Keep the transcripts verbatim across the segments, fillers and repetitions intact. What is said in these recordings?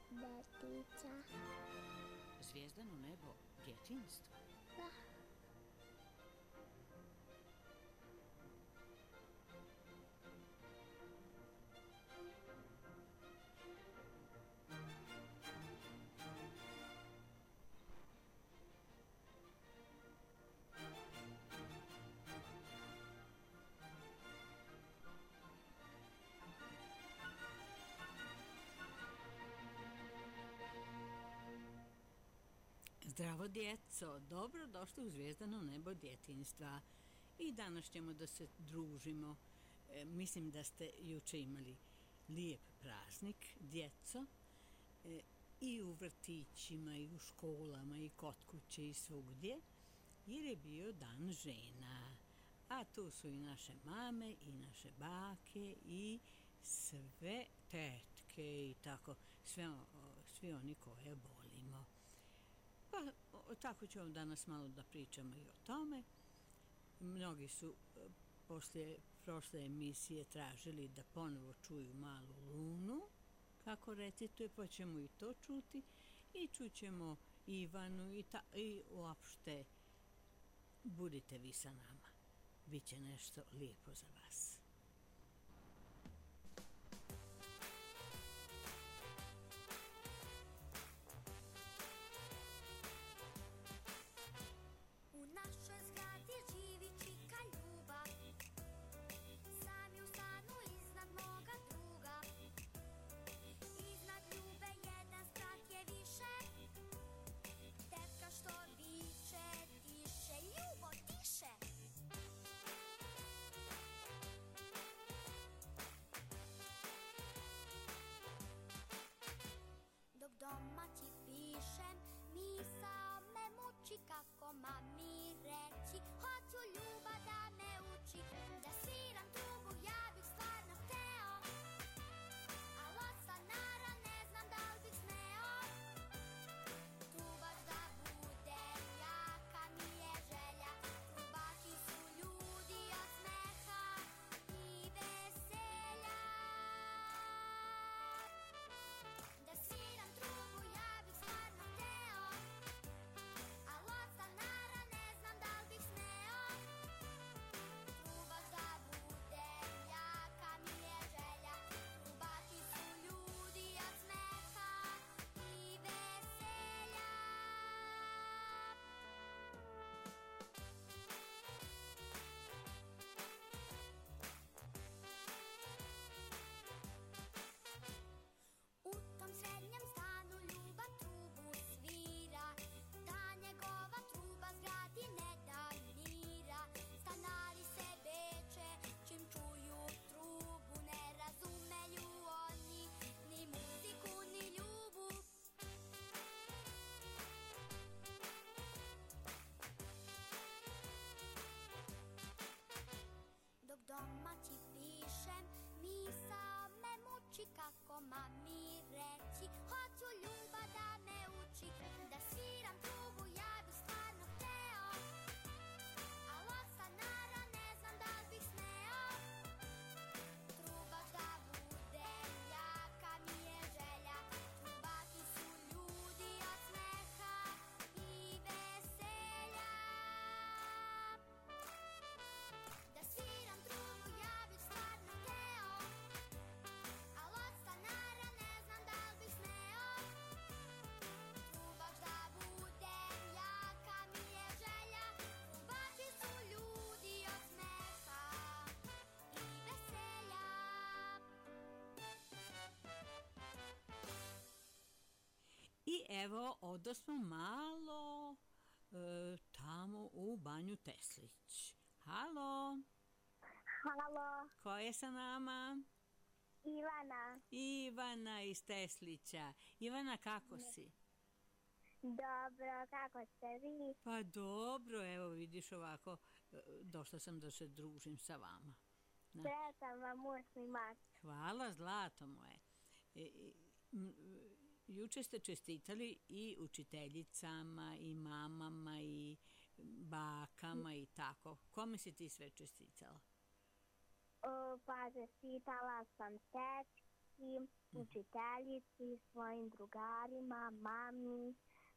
Betica. Zvijezdano nebo djetinjstva? Da. Zdravo djeco, dobro došli u Zvijezdano nebo djetinjstva. I danas ćemo da se družimo. E, mislim da ste juče imali lijep praznik, djeco, e, i u vrtićima, i u školama, i kod kuće, i svugdje, jer je bio dan žena. A tu su i naše mame, i naše bake, i sve tetke, i tako, sve, svi oni koje volimo. Pa tako ćemo danas malo da pričamo i o tome. Mnogi su posle prošle emisije tražili da ponovo čuju Malu Lunu, kako recituje, pa ćemo i to čuti. I čućemo Ivanu i, ta, i uopšte budite vi sa nama. Biće nešto lijepo za vas. Doma ti pišem, misao me muči, kako mami reći, hoću ljubav da me uči, da sviram trubu, ja bih stvarno hteo, al ostanara ne znam da li bih smeo, trubač da bude, jaka mi je želja, trubači su ljudi od smeha i veselja, da sviram trubu, ja bih stvarno hteo, al od stanara ne znam da li bih smeo, trubač da bude, jaka mi je želja, trubači su ljudi od smeha i veselja. U tom srednjem stanu ljubav trubu svira, ta njegova truba zgradi ne da mira. Stanari se beče, čim čuju trubu, ne razumeju oni ni muziku ni ljubav. Dok doma ti pišem, misao me muči, kako mami reći, hoću ljubav da me uči, da sviram trubu, ja bih stvarno hteo, al od stanara ne znam da li bih smeo, trubač da bude, jaka mi je želja, trubači su ljudi od smeha i veselja, da sviram trubu, ja bih stvarno hteo, al od stanara ne znam da li bih smeo, trubač da bude, jaka mi je želja, trubači su ljudi od smeha i veselja. I evo, odosmo malo e, tamo u Banju Teslić. Halo, Halo, ko je sa nama? Ivana. Ivana iz Teslića. Ivana, kako si? Dobro, kako ste vi? Pa dobro, evo vidiš ovako, e, došla sam da se družim sa vama. Na. Sretan vam osmi mart. Hvala, zlato moje. E, e, m, juče ste čestitali i učiteljicama, i mamama, i bakama, i tako. Kome si ti sve čestitala? O, pa čestitala sam tetki, ćerki, učiteljici, svojim drugarima, mami,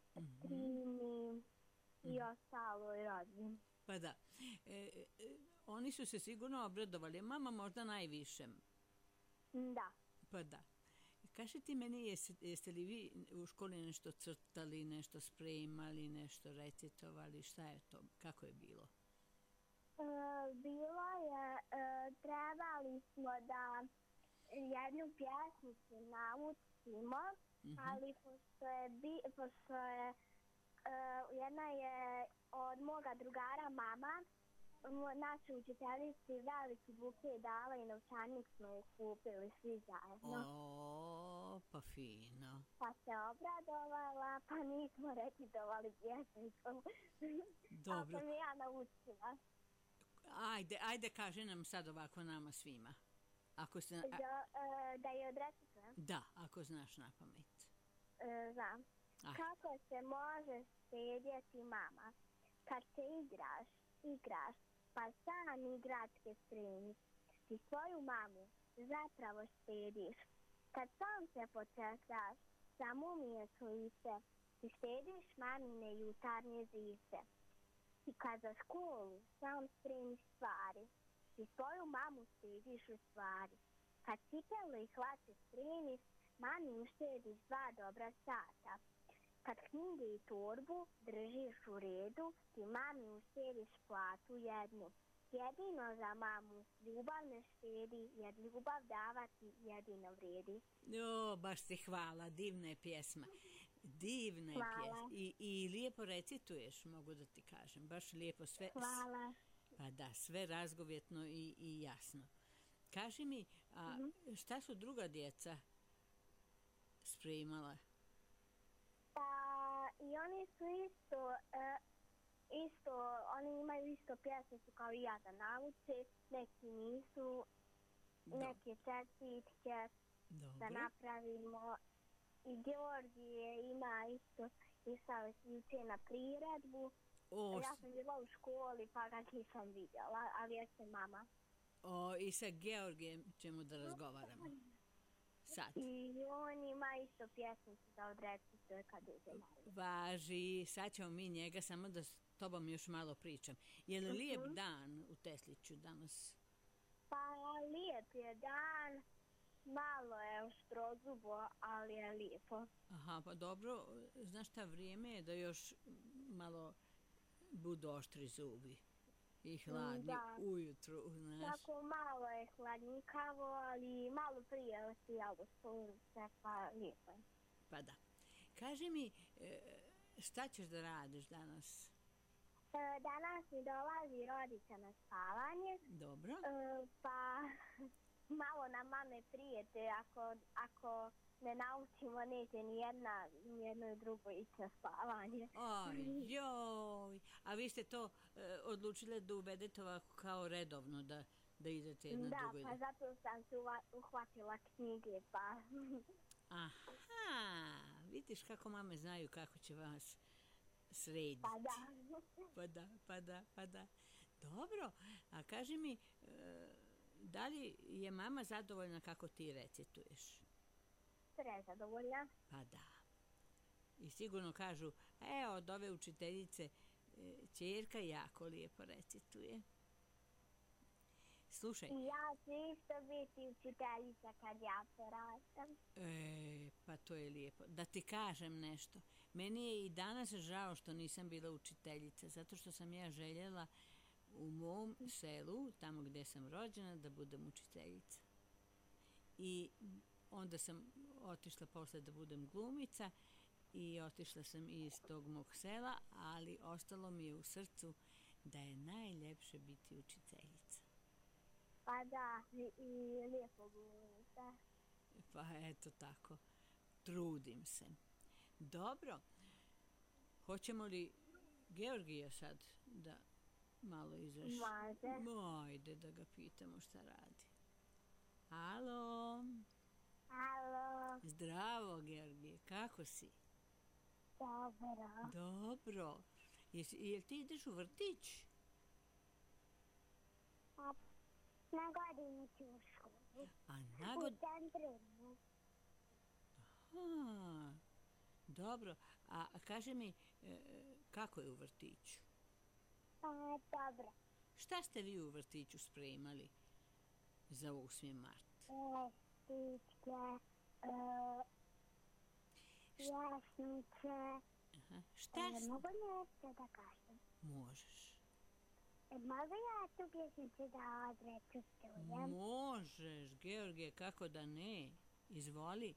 trini i ostaloj rodbini. Pa da. E, e, oni su se sigurno obradovali. Mama možda najviše. Da. Pa da. Kaži ti meni, jeste, jeste li vi u školi nešto crtali, nešto spremali, nešto recitovali? Šta je to? Kako je bilo? E, bilo je, e, trebali smo da jednu pjesmicu naučimo, Mhm. ali pošto je, bi, pošto je e, jedna je od moga drugara mama, mo- našoj učiteljici veliki buket dala i novčanik smo je kupili svi zajedno. O, pa fino. Pa se obradovala, pa nismo recitovali pjesmicu. Dobro. Ali sam ja naučila. Ajde, ajde, kaži nam sad ovako nama svima. Ako se, a, Da, e, da je odrecitujem. da, ako znaš na pamet. E, znam. Ah. Kako se može štedjeti mama? Kad se igraš, igraš, pa sam igračke spremiš. Ti svoju mamu zapravo štediš. Kad sam se počesaš, sam umiješ lice. Ti štediš mamine jutarnje žice. I kad za školu sam spremiš stvari, ti svoju mamu štediš u stvari. Kad cipele i hlače spremiš, mami uštediš dva dobra sata. Kad knjige i torbu držiš u redu, ti mami uštediš platu jednu. Jedino za mamu ljubav ne štedi, jer ljubav davati jedino vredi. O, baš ti hvala, divna je pjesma. Divna je Hvala. pjesma. I, I lijepo recituješ, mogu da ti kažem. Baš lijepo sve. Hvala. Pa da, sve razgovjetno i, i jasno. Kaži mi, a šta su druga djeca spremala? Pa i oni su isto, e, isto, oni imaju isto pjesmicu kao i ja da nauče, neki nisu, Do- neke čestitke da Dobro. napravimo. I Georgije ima isto, išao je juče na priredbu. O, Ja sam bila u školi pa ga nisam vidjela, ali ja sam mama. o, i sa Georgijem ćemo da razgovaramo. Sad. I on ima isto pjesmicu da odrecituje kad uđe malo. Važi, sad ćemo mi njega, samo da s tobom još malo pričam. Je li lijep dan u Tesliću danas? Pa lijep je dan, malo je oštrozubo, ali je lijepo. Aha, pa dobro, znaš šta, vrijeme je da još malo budu oštri zubi i hladni Da. ujutru, znaš. Tako malo je hladnikavo, ali malo prije osijalo sunce, pa lijepo je. Pa da. Kaži mi, e, šta ćeš da radiš danas? E, Danas mi dolazi rodica na spavanje, Dobro. e, pa malo nam mame prijete, ako, ako ne naučimo neće ni jedna, ni jedno i drugo ići na spavanje. Oj, joj. A vi ste to e, odlučile da uvedete ovako kao redovno, da, da idete jedna Da, drugo. pa zato sam se uva- uhvatila knjige, pa Aha, vidiš kako mame znaju kako će vas srediti. pa da. Pa da, pa da, pa da. Dobro, a kaži mi, e, da li je mama zadovoljna kako ti recituješ? Prezadovoljna. Pa da. I sigurno kažu, e, od ove učiteljice e, ćerka jako lijepo recituje. Slušaj, I ja ću isto biti učiteljica kad ja porastam. e, pa to je lijepo. Da ti kažem nešto. Meni je i danas žao što nisam bila učiteljica, zato što sam ja željela u mom selu, tamo gdje sam rođena, da budem učiteljica. I onda sam otišla posle da budem glumica i otišla sam iz tog mog sela, ali ostalo mi je u srcu da je najljepše biti učiteljica. Pa da, i, i lijepo glumite. Pa eto tako, trudim se. Dobro, hoćemo li Georgija sad da malo izaš? Može. Ajde da ga pitamo šta radi. Alo, Alo, zdravo Georgije, kako si? dobro. Dobro. Jesi, jel ti ideš u vrtić? Pa na godinu ću u školu. A U nagod... centru. A, dobro. A kaži mi, e, kako je u vrtiću? Pa dobro. Šta ste vi u vrtiću spremali za osmi mart? Lestiće, jasnice. Aha. Šta s... Mogu nešto da kažem? Možeš. Mogu ja tu pjesnicu da odrecitujem? Možeš, Georgije, kako da ne? Izvoli.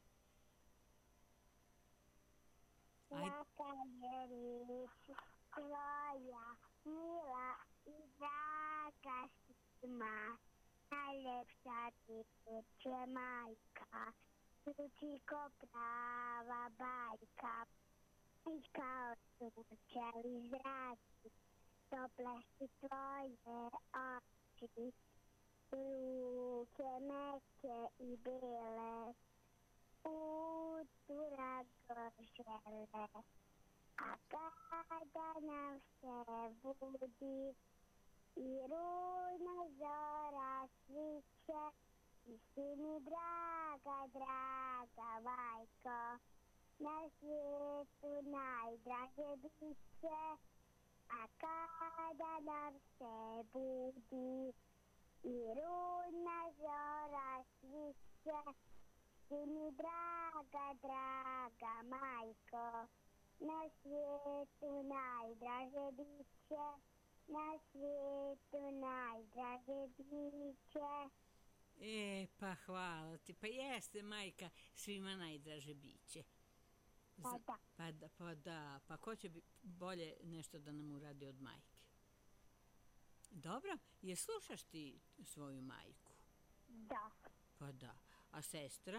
Ajde. Jaka je riječ tvoja, mila i draga svima. Najljepša ti je majka, zvuči ko prava bajka. I kao sunčevi zraci, tople su tvoje oči. Ruke meke i bele, utura žele. A kada nam se budi i rujna zora sviće, i si mi draga, draga majko, na svijetu najdraže biće. A kada nam se budi i rujna zora sviće, si mi draga, draga majko, na svijetu najdraže biće, na svijetu najdraže biće. E, pa hvala ti. Pa jeste, majka, svima najdraže biće. Pa da. Pa da, pa da. Pa ko će bi bolje nešto da nam uradi od majke? Dobro, je slušaš ti svoju majku? Da. Pa da. A sestra?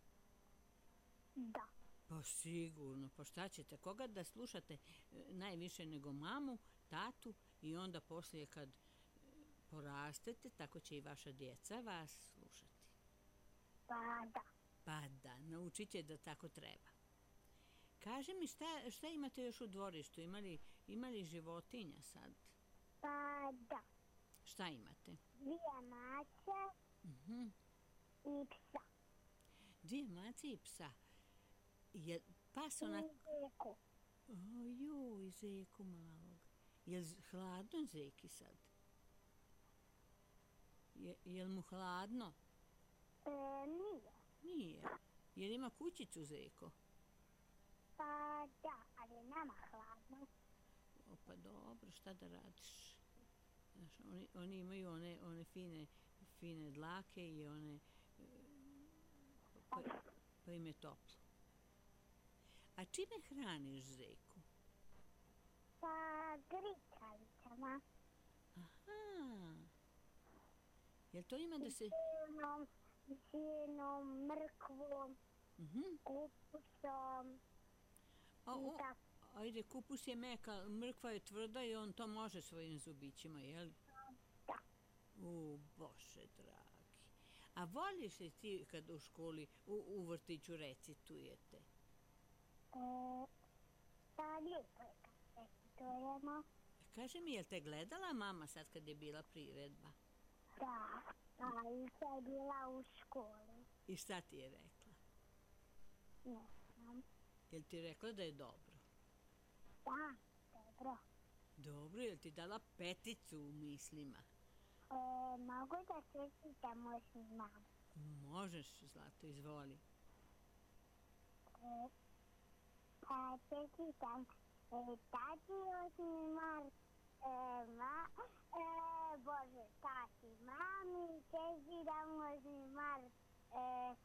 Da. Pa sigurno, pa šta ćete? Koga da slušate najviše nego mamu, tatu i onda poslije kad porastete, tako će i vaša djeca vas slušati. Pa da. Pa da, naučit će da tako treba. Kaži mi, šta, šta imate još u dvorištu? Imali, imali životinja sad? Pa da. Šta imate? Dvije mace Uh-huh. i psa. Dvije mace i psa. Je pas onak... I zeku. O, joj, zeku malog. Je li hladno zeki sad? Je, je li mu hladno? E, nije. Nije. Je li ima kućicu zeko? Pa da, ali nama hladno. O, pa dobro, šta da radiš? Znaš, oni, oni imaju one, one fine, fine dlake i one... e, Pa, pa im je toplo. A čime hraniš zeku? Pa grikalicama. Aha. Jel to ima da se... Sinom, sinom, mrkvom, Mhm. kupusom A, i o, tako. ajde, kupus je meka, mrkva je tvrda i on to može svojim zubićima, jel? Da. U, Bože dragi. A voliš li ti kad u školi, u, u vrtiću recitujete? E, pa lijepo je kad recitujemo. Kaži mi, jel te gledala mama sad kad je bila priredba? Da, pa i sad je bila u školi. I šta ti je rekla? Ne znam. Jel ti rekla da je dobro? Da, dobro. Dobro, jel ti dala peticu u mislima? E, mogu da čestitam osmi mart. Možeš, Zlato, izvoli. E, pa čestitam e, tati osmi mart. E, ma, e, Bože, tati, mami, čestitam osmi mart. E,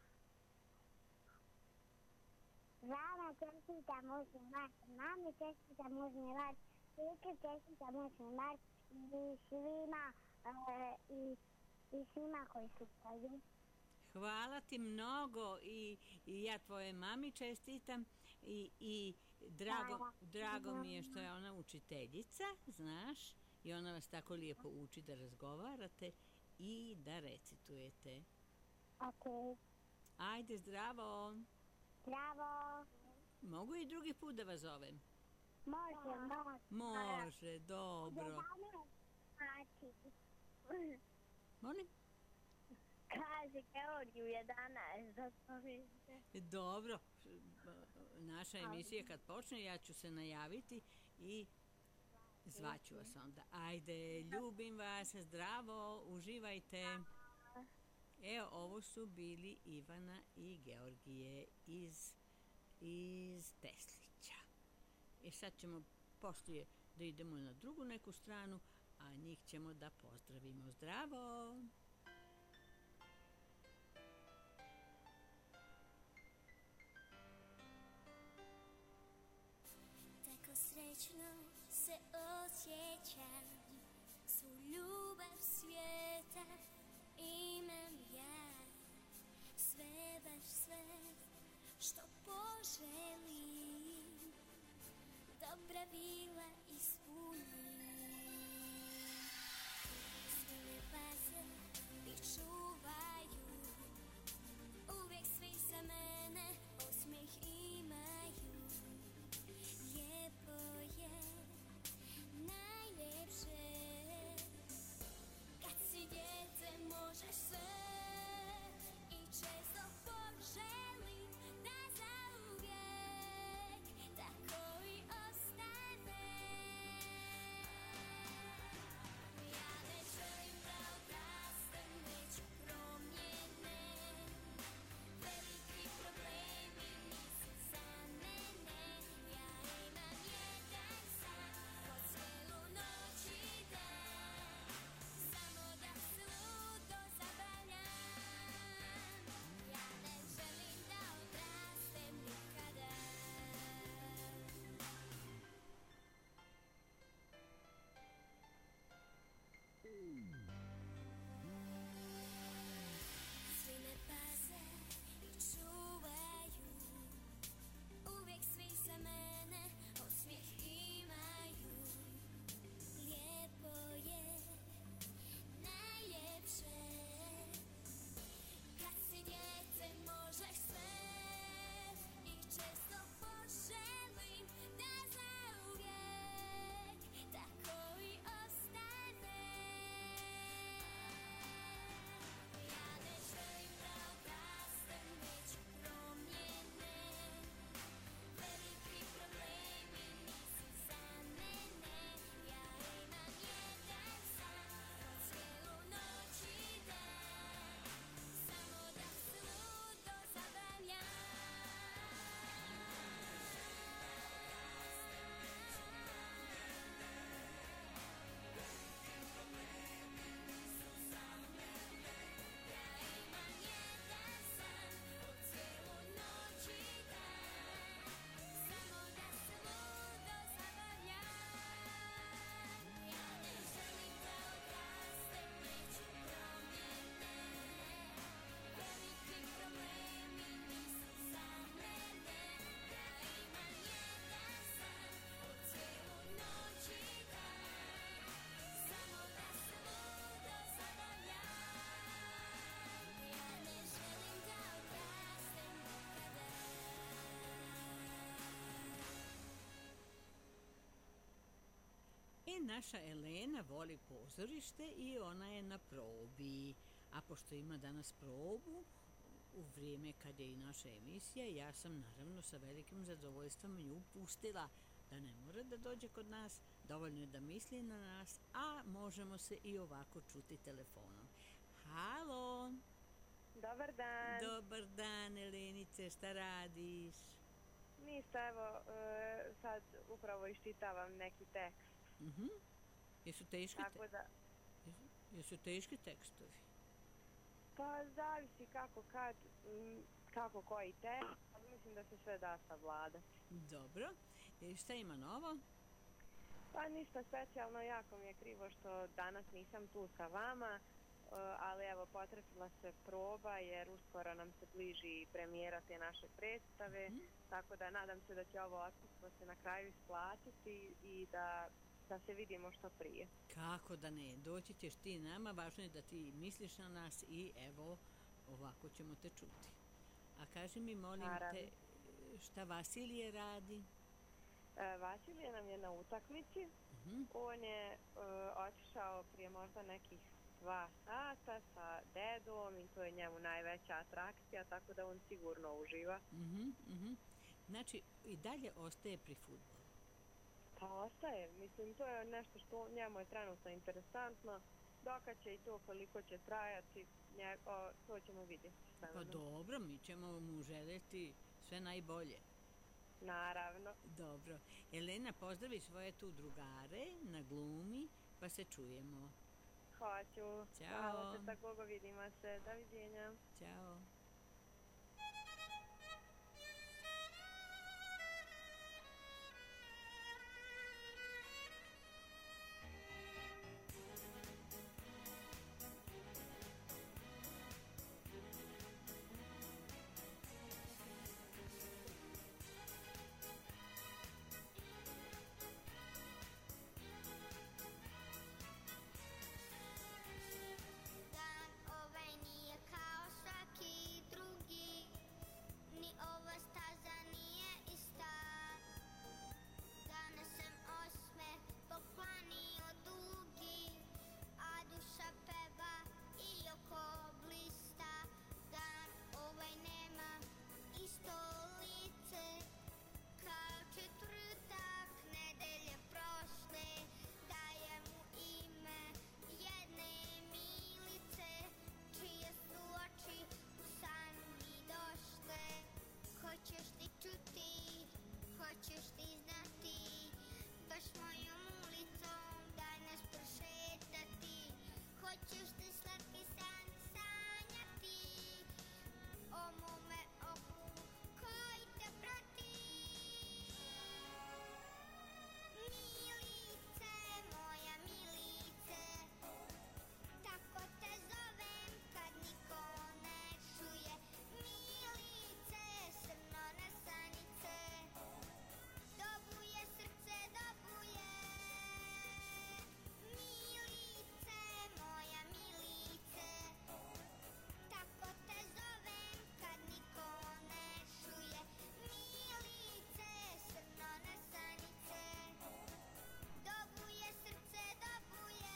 Vama čestitam osmi mart, mami čestitam osmi mart, sestri čestitam osmi mart i svima, e, i, i svima koji slušaju. Hvala ti mnogo i, i ja tvoje mami čestitam i, i drago, Hvala. drago mi je što je ona učiteljica, znaš, i ona vas tako lijepo uči da razgovarate i da recitujete. Ok, Ajde, zdravo! zdravo. Mogu i drugi put da vas zovem? Može, može. Može, dobro. Znači, Molim? kaže kaže Georgiju jedanaest da to vidite. Dobro, naša emisija kad počne ja ću se najaviti i zvaću vas onda. Ajde, ljubim vas, zdravo, uživajte. Evo, ovo su bili Ivana i Georgije iz, iz Teslića. I sad ćemo poslije da idemo na drugu neku stranu, a njih ćemo da pozdravimo. Zdravo! Tako srećno se osjećam, svu ljubav svijeta imam ja, sve baš sve što poželim, dobra vila ispunim. Svi me paze i čuvaju, uvijek svi za mene osmijeh imaju. Lijepo je, najljepše, kad si dijete možeš sve i često poželim da zauvijek tako i ostane. Ja ne želim da odrastem, neću promjene, veliki problemi nisu za mene. Ja imam jedan san, po cijelu noć i dan, samo da se ludo zabavljam. Ja ne želim da odrastem nikada. Svi me paze i čuvaju, uvijek svi za mene osmijeh imaju. Lijepo je, najljepše, kad si dijete možeš sve i često poželim da zauvijek tako i ostane. Ja ne želim da odrastem, neću promjene, veliki problemi nisu za mene. Ja imam jedan san, po cijelu noć i dan, samo da se ludo zabavljam. Ja imam jedan san, po cijelu noć i dan, samo da se ludo zabavljam. Ja ne želim da odrastem, neću promjene, veliki problemi nisu za mene. Ja imam jedan san, po cijelu noć i dan, samo da se ludo zabavljam. Ja ne želim da odrastem nikada. E, naša Elena voli pozorište i ona je na probi. A pošto ima danas probu, u vrijeme kad je i naša emisija, ja sam naravno sa velikim zadovoljstvom nju pustila da ne mora da dođe kod nas, dovoljno je da misli na nas, a možemo se i ovako čuti telefonom. Halo, Dobar dan. dobar dan Elenice, šta radiš? Ništa, evo, e, sad upravo iščitavam neki tekst. Mhm. Jesu teški, te- Tako da, jesu, jesu teški tekstovi? pa zavisi kako kad, m, kako koji tekst, ali mislim da se sve da savladati. Dobro. E, šta ima novo? Pa ništa specijalno, jako mi je krivo što danas nisam tu sa vama, e, ali evo, potrefila se proba jer uskoro nam se bliži premijera te naše predstave, Mhm. tako da nadam se da će ovo odsustvo se na kraju isplatiti i da, da se vidimo što prije. Kako da ne, doći ćeš ti nama, važno je da ti misliš na nas i evo, ovako ćemo te čuti. A kaži mi, molim Naravno. te, šta Vasilije radi? E, Vasilije nam je na utakmici. Mhm. On je e, otišao prije možda nekih dva sata sa dedom i to je njemu najveća atrakcija, tako da on sigurno uživa. Mhm, mhm. Znači, i dalje ostaje pri fudbalu. Pa ostaje, mislim, to je nešto što njemu je trenutno interesantno. Dokad će i to koliko će trajati, nje, o, to ćemo vidjeti s Pa vremenom. dobro, mi ćemo mu željeti sve najbolje. Naravno. Dobro. Elena, pozdravi svoje tu drugare na glumi, pa se čujemo. Hoću. Ćao. Hvala te, tako dugo, vidimo se. Doviđenja. Ćao. Dan ovaj nije kao svaki drugi, ni ova staza nije ista. Danas sam osmeh poklanio dugi, a duša peva i oko blista. Dan ovaj nema isto lice, kao četvrtak nedelje prošle. Dajem mu ime jedne milice, čije su oči u san mi došle. Hoćeš ti čuti, hoćeš ti znati, baš mojom ulicom danas prošetati. Hoćeš ti slatki san sanjati, o mome oku koji te prati. Milice, moja milice, tako te zovem kad niko ne čuje. Milice, srno na sanice, dobuje srce, dobuje. Milice, moja milice, tako te zovem kad niko ne čuje. Milice, srno na sanice, dobuje srce, dobuje.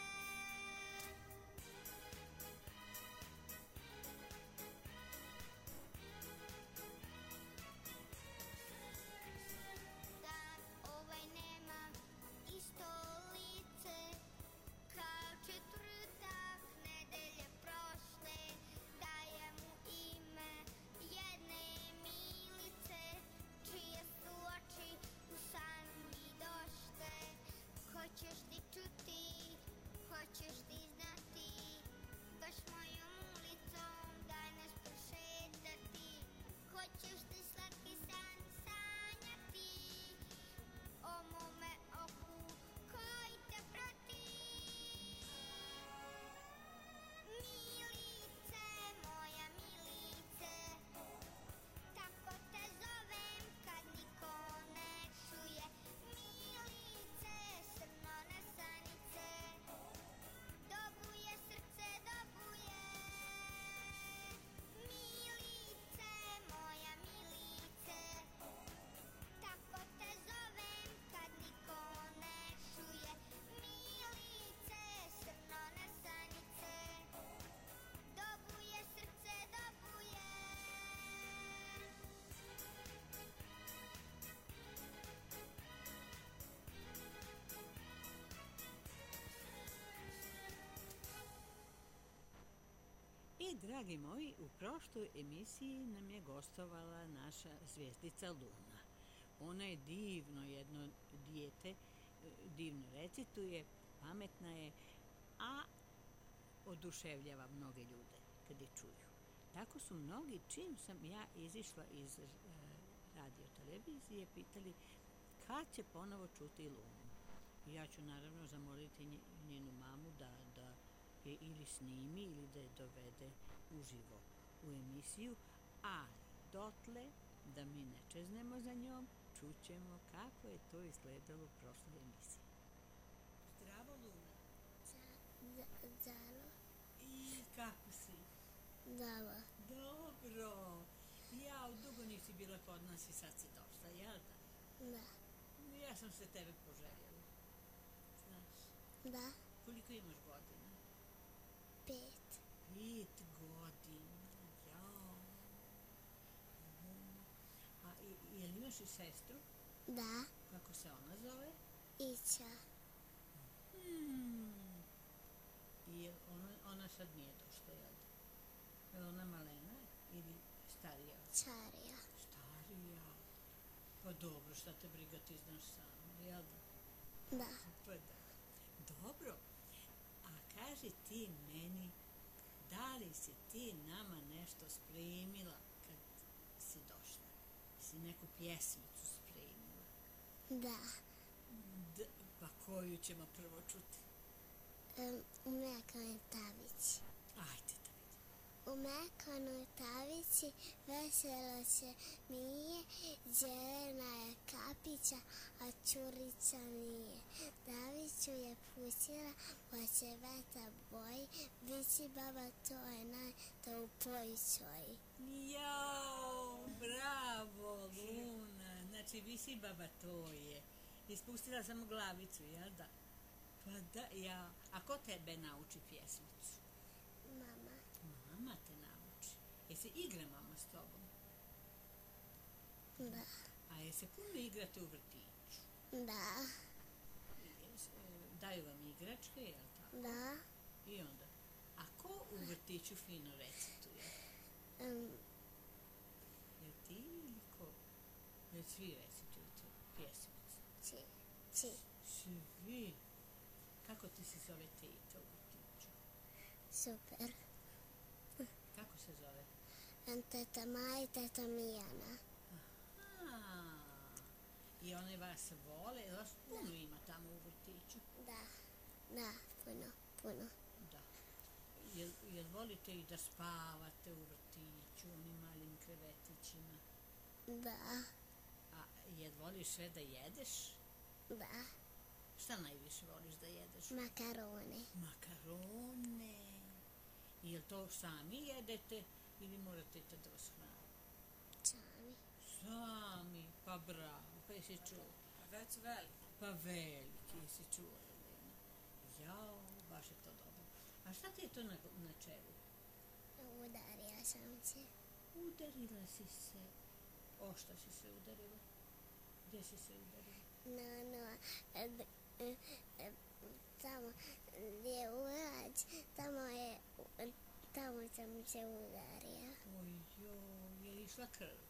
Dan ovaj nema isto lice, kao četvrtak nedelje prošle. Dajem mu ime jedne milice, čije su oči u san mi došle. Hoćeš ti čuti, hoćeš ti znati, baš mojom ulicom danas prošetati. Hoćeš ti slatki san sanjati, o mome oku koji te prati. Milice, moja milice, tako te zovem kad niko ne čuje. Milice, srno na sanice, dobuje srce, dobuje. Milice, moja milice, tako te zovem kad niko ne čuje. Milice, srno na sanice, dobuje srce, dobuje. I, dragi moji, u prošloj emisiji nam je gostovala naša zvijezdica Luna. Ona je divno jedno dijete, e, divno recituje, pametna je, a oduševljava mnoge ljude kad je čuju. Tako su mnogi, čim sam ja izišla iz e, radio televizije, pitali kad će ponovo čuti Lunu. I ja ću naravno zamoliti nje- njenu mamu da, da je ili snimi ili da je dovede uživo u emisiju, ali dotle da mi ne čeznemo za njom, čućemo kako je to izgledalo u prošloj emisiji. Zdravo, Luna. Zalo, I kako si? dalo, Dobro. Ja, dugo nisi bila kod nas i sad si došla, jel da? da, Ja sam se tebe poželjela. Znaš, da, koliko imaš godina? Pet. Pet godina, jao. A i- jel imaš i sestru? Da. Kako se ona zove? Ića. Hmm. I jel ona, ona sad nije došla, jel da? Jel ona malena ili starija? Čarija. Starija. Pa dobro, šta te briga, ti znaš sama, jel da? Da. Pa da. Dobro. A kaži ti meni, da li si ti nama nešto spremila kad si došla? Si neku pjesmicu spremila? Da. D- pa koju ćemo prvo čuti? Um, u mekanoj tavici. Ajde da vidim. U mekanoj tavici veselo se mije, zelena je kapića, a čurica nije. Daviću je pustila, pa se veta boji, visi baba to je naj, to u pojićoji. Jao, bravo, Luna. Znači, visi baba to je. Ispustila samo glavicu, jel da? Pa da, ja. A ko tebe nauči pjesmicu? Mama. Mama te nauči. Jesi igra mama s tobom? Da. A jesi puno igrate u vrtiću? Da. Jes- e, Daju vam igračke, jel tako? Da. I onda? A ko u vrtiću fino recituje? Um, Jel ti ili ko? Jel svi recitujete pjesmice? či. Či. Svi. Kako ti se zove teta u vrtiću? Super. Kako se zove? Um, teta Maja i teta Mijana. A, i one vas vole, jel vas puno ima tamo u vrtiću? Da. Da, puno, puno. Da. Jel, jel volite i da spavate u vrtiću, u onim malim krevetićima? Da. A jel voliš sve da jedeš? Da. Šta najviše voliš da jedeš? Makarone. Makarone. I jel to sami jedete ili morate te da vas hrani? Čami. Sami, pa bravo, pa jesi čuo? Već veliki. Pa veliki, jesi čuo, Elena? Jao, baš je to dobro. A šta ti je to na, na čelu? Udarila sam se. Udarila si se. O, šta si se udarila? Gdje si se udarila? No, no, e, d- e, e, tamo gdje je urač, tamo je, e, tamo sam se udarila. Oj, joj, je išla krv?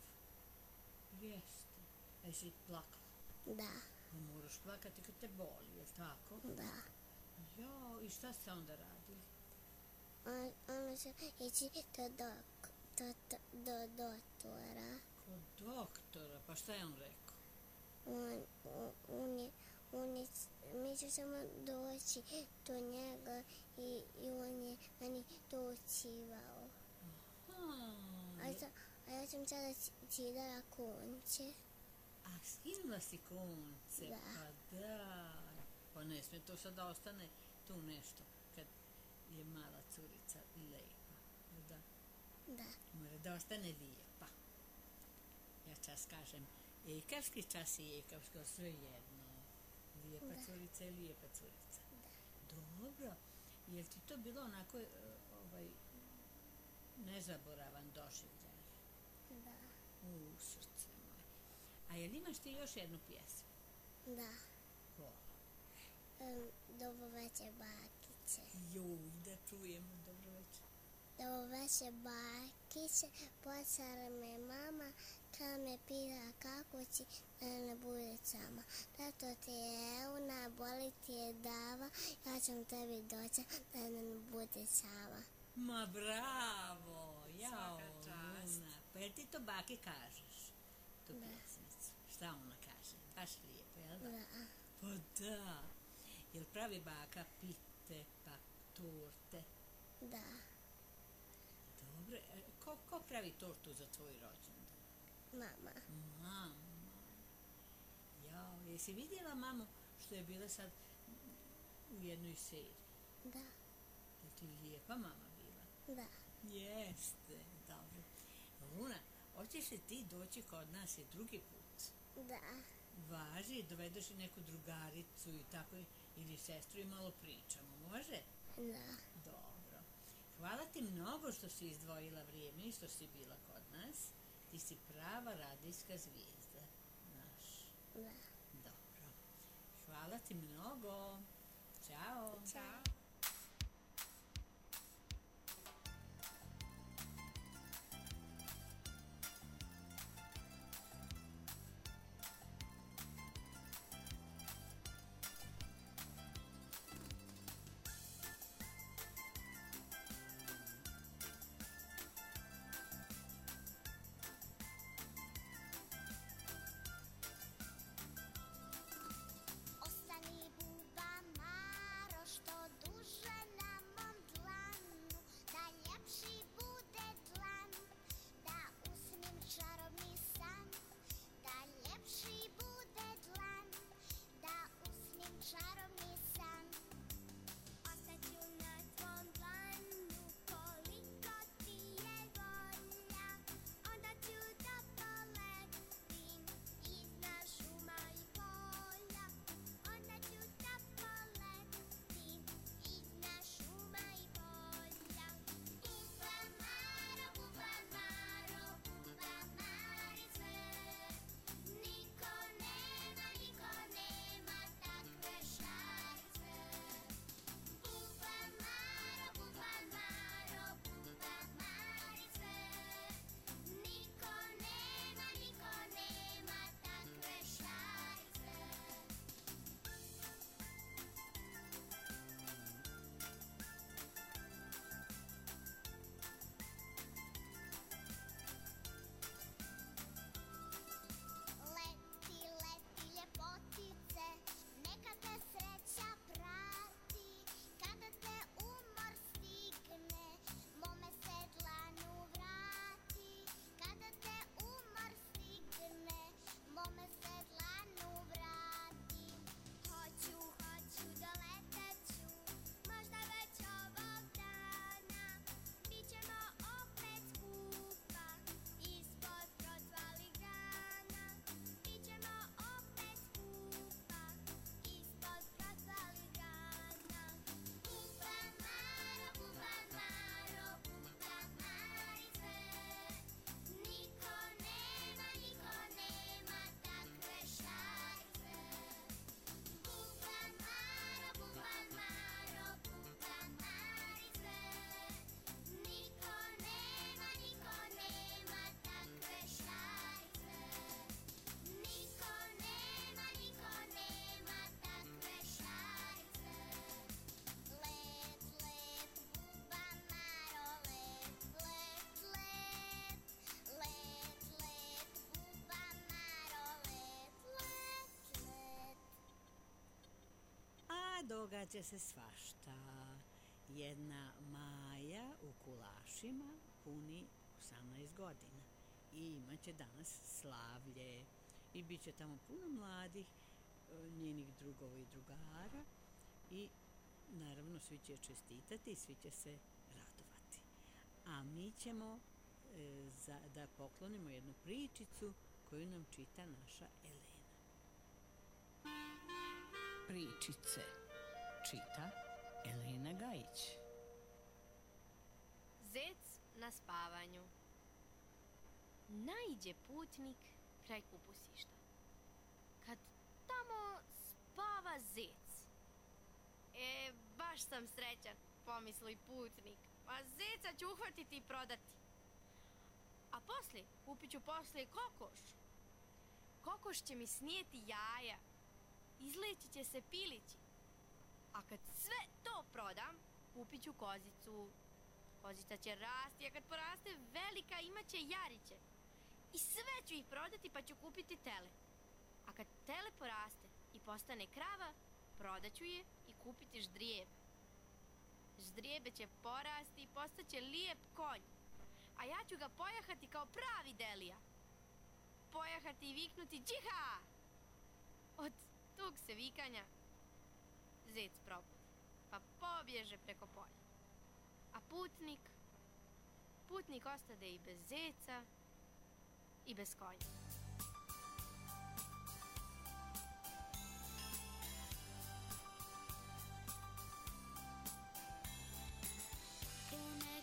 Jeste. A jesi plakala? Da, Pa moraš plakati kad te boli, je tako? da. Jao, i šta ste onda radili? On, ono će ići do, dok, do, do, do doktora. Kod doktora, pa šta je on rekao? On, on, on je, on je, mi ću samo doći do njega i, i on je meni docivao. A, A, ja- a ja sam sada cidala konče. a skinula si konce, Da. pa da. Pa ne smije to sad da ostane tu nešto, kad je mala curica lepa. Da, Da, mora da ostane lijepa. Ja čas kažem, ekavski čas i ekavsko, sve jedno. Lijepa Da. curica je lijepa curica. Dobro. Jel ti to bilo onako, e, ovaj, nezaboravan doživljaj da, u srce moje? A jel imaš ti još jednu pjesmu? da. Ko? Um, dobro večer, bakice. Joj, da čujemo, dobro večer. Dobro večer, bakice. Počela me mama kad me pita kako si da ne bude sama. Tato ti je euna, boli ti je dava, ja ću tebi doći da ne bude sama. Ma bravo, jao, Svaka čast. Luna. Pa jel ti to baki kažeš, tu Da. pjesmicu? Šta ona kaže? Baš lijepo, jel da? Da, Pa da. Jel pravi baka pite, pa torte? da. Dobro, e, ko, ko pravi tortu za tvoj rođendan? Mama, Mama. Jao, jesi vidjela mamu što je bila sad u jednoj seriji? da, Je ti lijepa mama bila? da. Jeste, dobro. Luna, hoćeš li ti doći kod nas i drugi put? Da, Važi, dovedeš i neku drugaricu i tako, ili sestru i malo pričamo, može? da. Dobro. Hvala ti mnogo što si izdvojila vrijeme i što si bila kod nas. Ti si prava radijska zvijezda. Naš. Da. Dobro. Hvala ti mnogo. Ćao. Ćao. Ostani buba Maro što duže na mom dlanu, da ljepši bude dlan, da usnim čarobni san, da ljepši bude dlan, da usnim čarobni san. Ostaću na tvom dlanu koliko ti je volja, onda ću da poletim iznad šuma i polja, onda ću da poletim iznad šuma i polja. Buba Maro, buba Maro, buba Marice, niko nema, niko nema takve šarice. Buba Maro, buba Maro, buba Marice, niko nema, niko nema takve šarice. Leti, leti ljepotice, neka te sreća prati, kada te umor stigne, mome se dlanu vrati, kada te umor stigne, mome se dlanu vrati. Hoću, hoću, doleteću, možda već ovog dana, bit ćemo opet skupa, ispod procvalih grana, bit ćemo opet skupa, ispod procvalih grana. Buba Maro, buba Maro, buba Marice, niko nema, niko nema takve šarice. Buba Maro, buba Maro, buba Marice, niko nema, niko nema takve šarice. Niko nema, niko nema takve šarice. Let, let, buba Maro, let, let, let. Let, let, buba Maro, let, let, let. A događa se svašta. Jedna Maja u Kulašima puni osamnaest godina i imaće danas slavlje i bit će tamo puno mladih e, njenih drugova i drugara i naravno svi će joj čestitati i svi će se radovati. A mi ćemo e, za, da poklonimo jednu pričicu koju nam čita naša Elena. Pričice čita Elena Gajić. Zec na spavanju. Naiđe putnik kraj kupusišta. Kad tamo spava zec. E, baš sam srećan, pomisli putnik. Pa zeca ću uhvatiti i prodati. A poslije, kupit ću poslije kokoš. Kokoš će mi snijeti jaja. Izleći će se pilići. A kad sve to prodam, kupit ću kozicu. Kozica će rasti, a kad poraste velika imat će jariće. I sve ću ih prodati pa ću kupiti tele. A kad tele poraste i postane krava, prodat ću je i kupiti ždrijebe. Ždrijebe će porasti i postaće lijep konj. A ja ću ga pojahati kao pravi delija. Pojahati i viknuti džiha! Od tog se vikanja zec probudi, pa pobježe preko polja. A putnik, putnik ostade i bez zeca i bez konja. Krene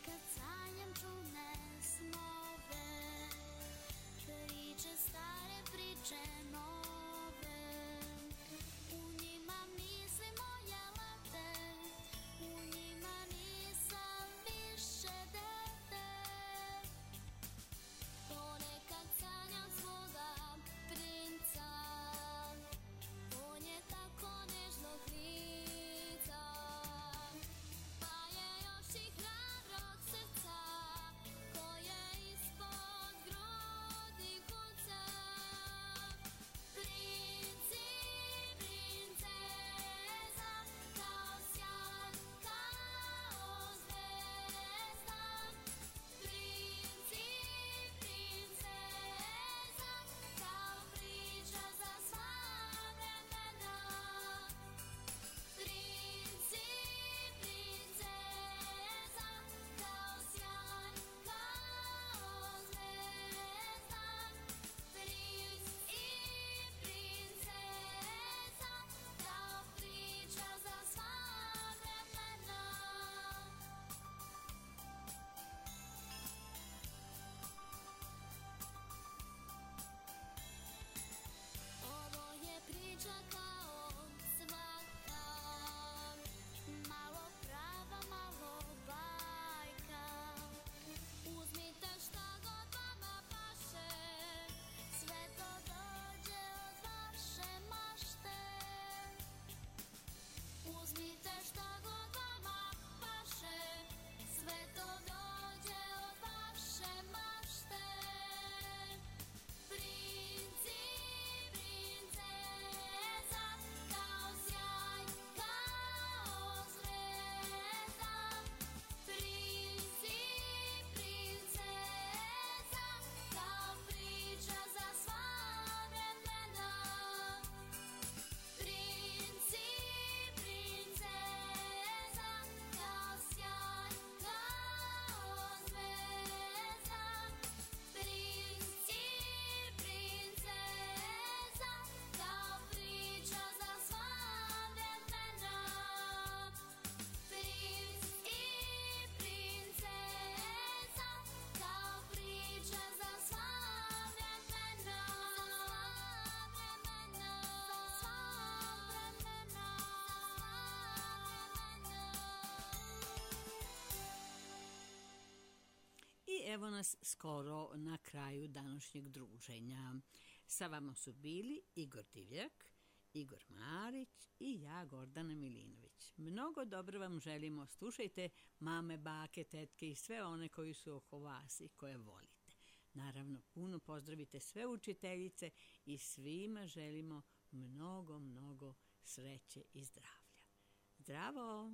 evo nas skoro na kraju današnjeg druženja. Sa vama su bili Igor Divljak, Igor Marić i ja, Gordana Milinović. Mnogo dobro vam želimo. Slušajte mame, bake, tetke i sve one koji su oko vas i koje volite. Naravno, puno pozdravite sve učiteljice i svima želimo mnogo, mnogo sreće i zdravlja. Zdravo!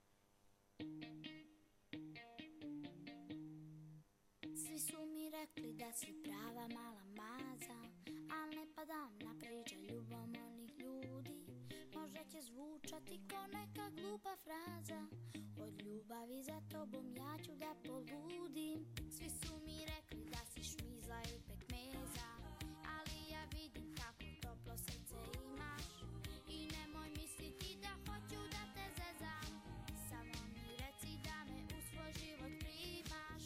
Svi su mi rekli da si prava mala maza, al ne padam na priče ljubomornih ljudi. Možda će zvučati ko neka glupa fraza, od ljubavi za tobom ja ću da poludim. Svi su mi rekli da si šmizla i pekmeza, ali ja vidim kako toplo srce imaš. I nemoj misliti da hoću da te zezam, samo mi reci da me u svoj život primaš.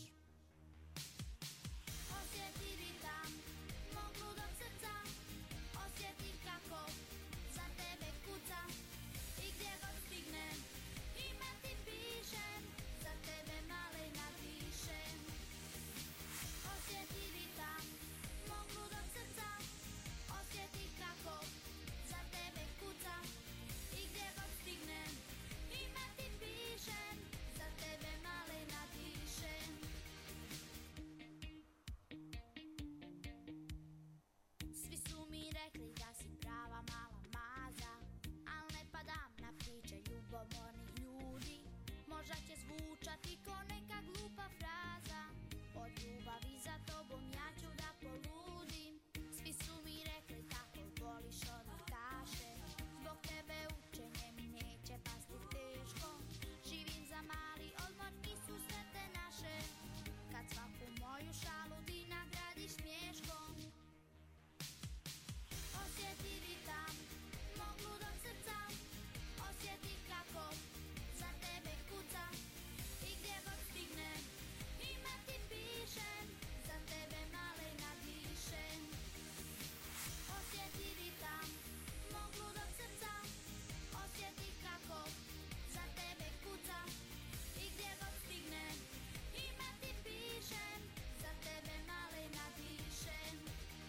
Osjeti ritam mog ludog srca, osjeti kako za tebe kucam. I gdje god stignem ime ti pišem, za tebe malena dišem. Osjeti ritam mog ludog srca, osjeti kako za tebe kucam. I gdje god stignem ime ti pišem, za tebe malena dišem. Svi su mi rekli da si prava mala maza, al ne padam na priče ljubomornih ljudi. Možda će zvučati ko neka glupa fraza, od ljubavi za tobom ja ću da poludim. Svi su mi rekli kako voliš od noktaše, zbog tebe učenje mi neće pasti teško. Živim za mali odmor i susrete naše, kad svaku moju šalu ti nagradiš smješkom. Osjeti ritam mog ludog srca, osjeti kako za tebe kucam. I gdje god stignem ime ti pišem, za tebe malena dišem. Osjeti ritam mog ludog srca, osjeti kako za tebe kucam. I gdje god stignem ime ti pišem, za tebe malena dišem.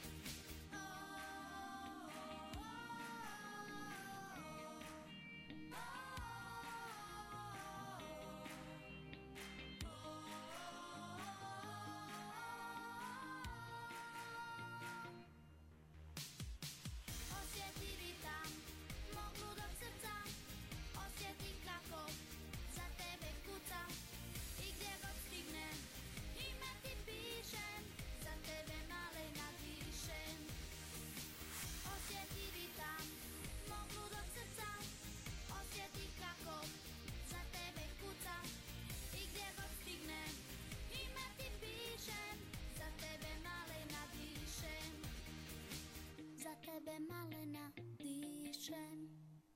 Osjeti ritam mog ludog srca, osjeti kako za tebe kucam. I gdje god stignem ime ti pišem, za tebe malena dišem. Osjeti ritam mog ludog srca, osjeti kako za tebe kucam. I gdje god stignem ime ti pišem, za tebe malena dišem. Za tebe malena dišem.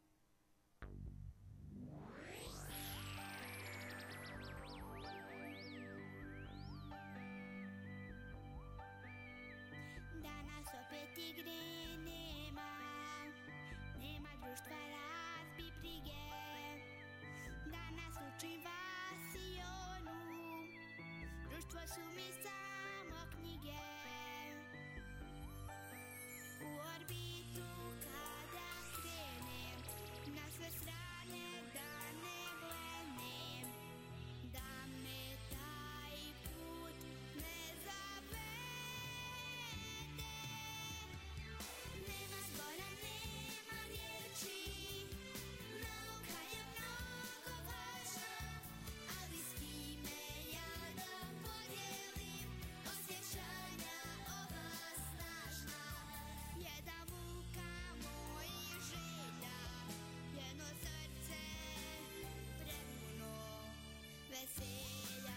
Danas opet igre nema, nema društva razbi brige. Danas učim vas i onu, društvo su mi samo knjige. U orbitu kada krenem, na sve strane da ne blenem, da me taj put ne zavede. Nema zbora, nema riječi, nauka je mnogo važna, ali s kime ja da podijelim osjećanja ova snažna. Jedna muka mojih želja, jedno srce prepuno veselja.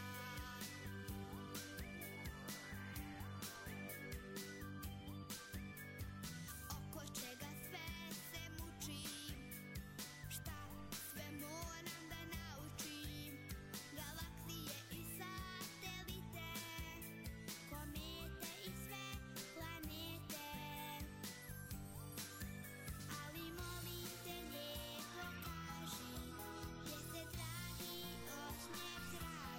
Oko čega sve se mučim, šta sve moram da naučim. Galaksije i satelite, komete i sve planete. Ali molim te lijepo kaži, gdje se dragi osmijeh traži.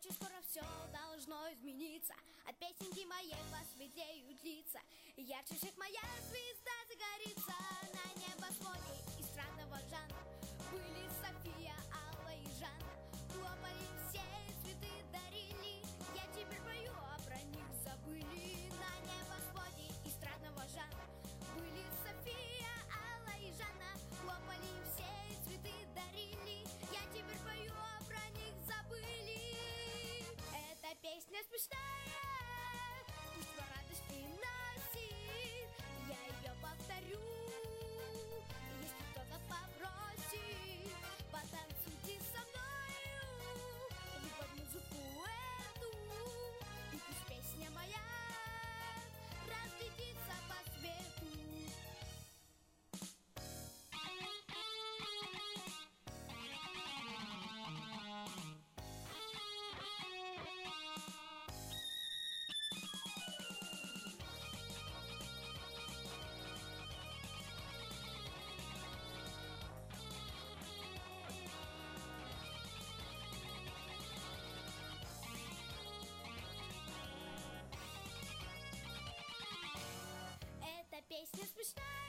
Очень скоро все должно измениться. От песенки моей посветлеют лица. Ярче всех моя звезда загорится. На небосводе эстрадного жанра были София, Алла и Жанна. Хлопали все, цветы дарили. Я теперь пою, а про них забыли. На небосводе эстрадного жанра были София, Алла и Жанна. Хлопали все, цветы дарили. Я теперь пою, а про них забыли. Эта песня смешная, пусть вам радость приносит. Я ее повторю, если кто-то попросит. Потанцуйте со мною, вы под музыку эту. И пусть песня моя разлетится по свету. Эта песня смешная.